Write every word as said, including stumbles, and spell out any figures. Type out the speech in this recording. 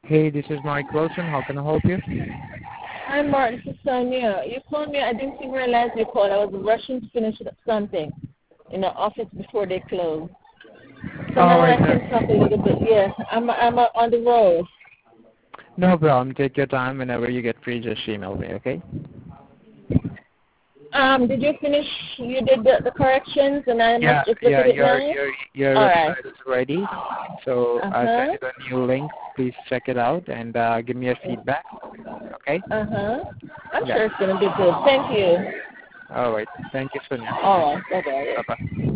Hey, this is Mike Wilson. How can I help you? Hi, Mark. This is Sonia. You called me. I didn't even realize you called. I was rushing to finish something in the office before they closed. So All now right, I no, can talk a little bit. Yeah, I'm I'm uh, on the road. no problem. Take your time. Whenever you get free, just email me, okay? Um, did you finish? You did the, the corrections, and I Yeah, must just look yeah. at it Your now. your your All right. website is ready, so Uh I'll send huh. you the new link. Please check it out and uh, give me a feedback. Okay? Uh huh. I'm Yeah. sure it's gonna be good. Thank you. All right. Thank you, Sonia. All right. Bye bye. Bye bye.